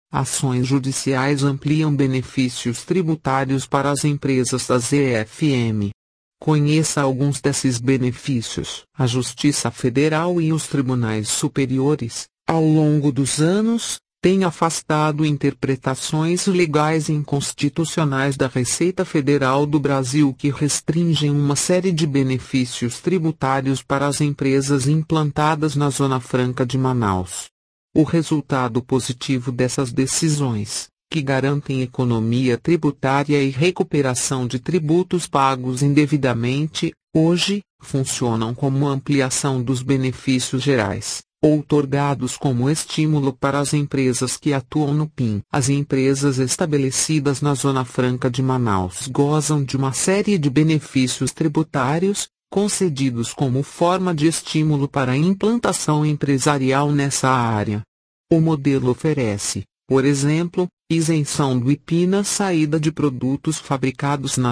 Ações judiciais ampliam benefícios tributários para as empresas da ZFM. Conheça alguns desses benefícios. A Justiça Federal e os tribunais superiores, ao longo dos anos, têm afastado interpretações legais e inconstitucionais da Receita Federal do Brasil que restringem uma série de benefícios tributários para as empresas implantadas na Zona Franca de Manaus. O resultado positivo dessas decisões, que garantem economia tributária e recuperação de tributos pagos indevidamente, hoje, funcionam como ampliação dos benefícios gerais, outorgados como estímulo para as empresas que atuam no PIN. As empresas estabelecidas na Zona Franca de Manaus gozam de uma série de benefícios tributários, concedidos como forma de estímulo para a implantação empresarial nessa área. O modelo oferece, por exemplo, isenção do IPI na saída de produtos fabricados na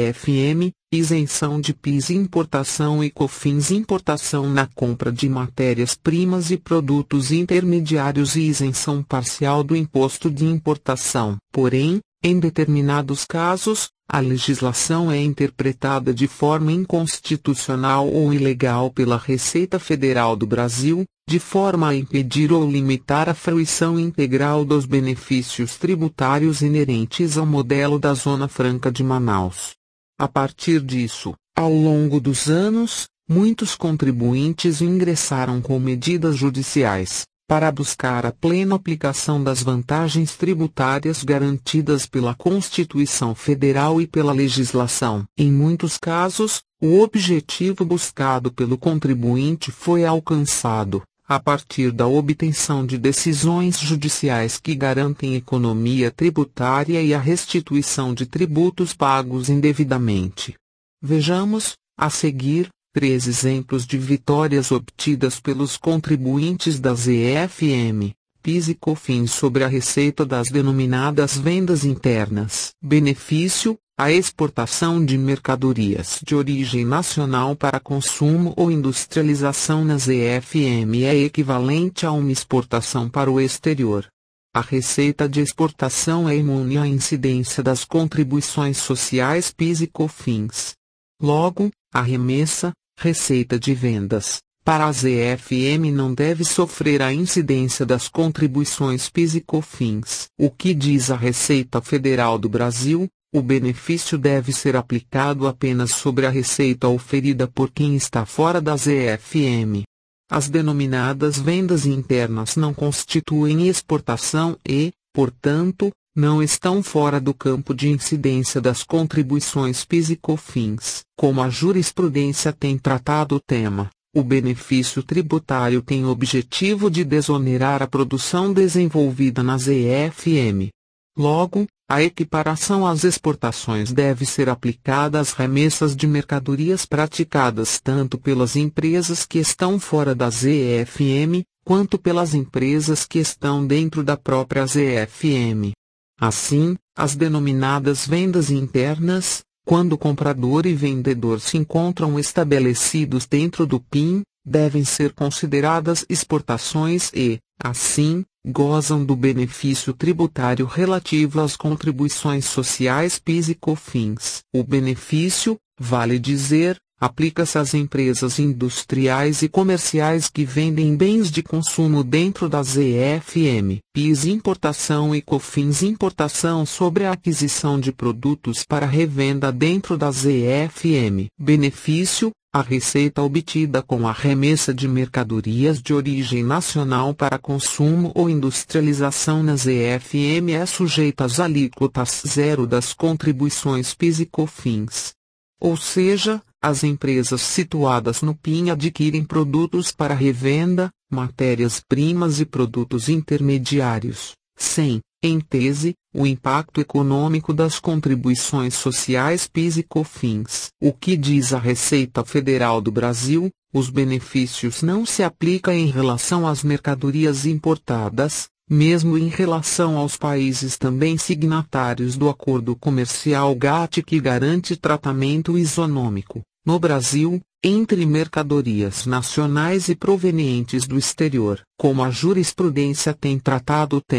ZFM, isenção de PIS importação e COFINS importação na compra de matérias-primas e produtos intermediários e isenção parcial do imposto de importação. Porém, em determinados casos, a legislação é interpretada de forma inconstitucional ou ilegal pela Receita Federal do Brasil, de forma a impedir ou limitar a fruição integral dos benefícios tributários inerentes ao modelo da Zona Franca de Manaus. A partir disso, ao longo dos anos, muitos contribuintes ingressaram com medidas judiciais, para buscar a plena aplicação das vantagens tributárias garantidas pela Constituição Federal e pela legislação. Em muitos casos, o objetivo buscado pelo contribuinte foi alcançado, a partir da obtenção de decisões judiciais que garantem economia tributária e a restituição de tributos pagos indevidamente. Vejamos, a seguir, 3 exemplos de vitórias obtidas pelos contribuintes da ZFM, PIS e COFINS sobre a receita das denominadas vendas internas. Benefício: a exportação de mercadorias de origem nacional para consumo ou industrialização na ZFM é equivalente a uma exportação para o exterior. A receita de exportação é imune à incidência das contribuições sociais PIS e COFINS. Logo, a remessa, receita de vendas, para a ZFM não deve sofrer a incidência das contribuições PIS e COFINS. O que diz a Receita Federal do Brasil? O benefício deve ser aplicado apenas sobre a receita oferida por quem está fora da ZFM. As denominadas vendas internas não constituem exportação e, portanto, não estão fora do campo de incidência das contribuições PIS e COFINS. Como a jurisprudência tem tratado o tema, o benefício tributário tem o objetivo de desonerar a produção desenvolvida na ZFM. Logo, a equiparação às exportações deve ser aplicada às remessas de mercadorias praticadas tanto pelas empresas que estão fora da ZFM, quanto pelas empresas que estão dentro da própria ZFM. Assim, as denominadas vendas internas, quando comprador e vendedor se encontram estabelecidos dentro do PIN, devem ser consideradas exportações e, assim, gozam do benefício tributário relativo às contribuições sociais PIS e COFINS. O benefício, vale dizer, aplica-se às empresas industriais e comerciais que vendem bens de consumo dentro da ZFM. PIS importação e COFINS importação sobre a aquisição de produtos para revenda dentro da ZFM. Benefício: a receita obtida com a remessa de mercadorias de origem nacional para consumo ou industrialização na ZFM é sujeita às alíquotas zero das contribuições PIS e COFINS. Ou seja, as empresas situadas no PIN adquirem produtos para revenda, matérias-primas e produtos intermediários, sem, em tese, o impacto econômico das contribuições sociais PIS e COFINS. O que diz a Receita Federal do Brasil? Os benefícios não se aplicam em relação às mercadorias importadas, mesmo em relação aos países também signatários do Acordo Comercial GATT que garante tratamento isonômico, no Brasil, entre mercadorias nacionais e provenientes do exterior. Como a jurisprudência tem tratado o tema,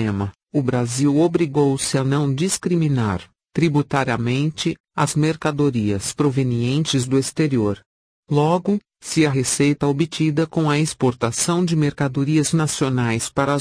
o Brasil obrigou-se a não discriminar, tributariamente, as mercadorias provenientes do exterior. Logo, se a receita obtida com a exportação de mercadorias nacionais para a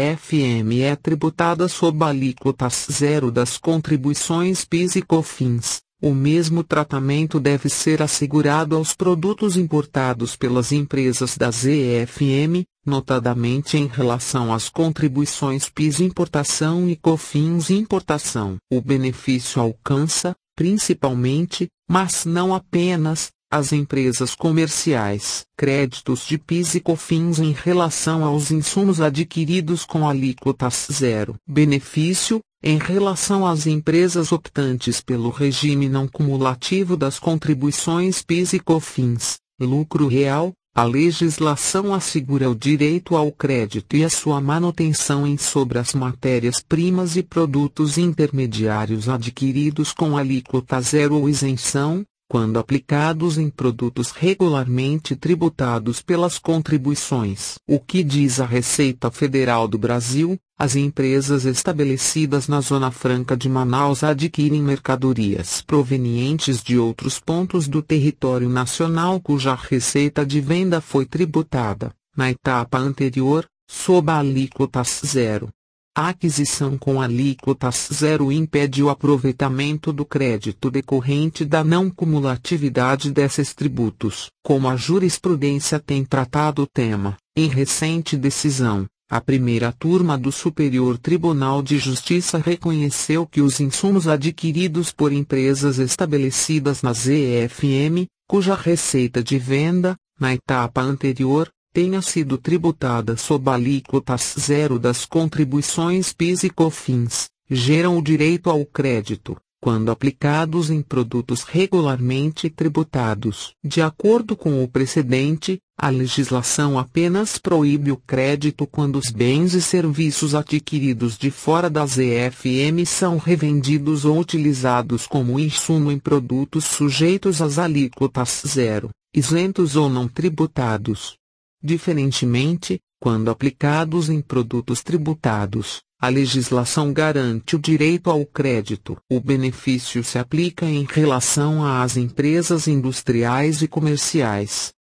ZFM é tributada sob a alíquota zero das contribuições PIS e COFINS, o mesmo tratamento deve ser assegurado aos produtos importados pelas empresas da ZFM, notadamente em relação às contribuições PIS importação e COFINS importação. O benefício alcança, principalmente, mas não apenas, as empresas comerciais. Créditos de PIS e COFINS em relação aos insumos adquiridos com alíquotas zero. Benefício, em relação às empresas optantes pelo regime não cumulativo das contribuições PIS e COFINS. Lucro real. A legislação assegura o direito ao crédito e a sua manutenção sobre as matérias-primas e produtos intermediários adquiridos com alíquota zero ou isenção, quando aplicados em produtos regularmente tributados pelas contribuições. O que diz a Receita Federal do Brasil? As empresas estabelecidas na Zona Franca de Manaus adquirem mercadorias provenientes de outros pontos do território nacional cuja receita de venda foi tributada, na etapa anterior, sob a alíquota zero. A aquisição com alíquotas zero impede o aproveitamento do crédito decorrente da não cumulatividade desses tributos. Como a jurisprudência tem tratado o tema, em recente decisão, a primeira turma do Superior Tribunal de Justiça reconheceu que os insumos adquiridos por empresas estabelecidas na ZFM, cuja receita de venda, na etapa anterior, tenha sido tributada sob a alíquota zero das contribuições PIS e COFINS, geram o direito ao crédito, quando aplicados em produtos regularmente tributados. De acordo com o precedente, a legislação apenas proíbe o crédito quando os bens e serviços adquiridos de fora da ZFM são revendidos ou utilizados como insumo em produtos sujeitos às alíquotas zero, isentos ou não tributados. Diferentemente, quando aplicados em produtos tributados, a legislação garante o direito ao crédito. O benefício se aplica em relação às empresas industriais e comerciais,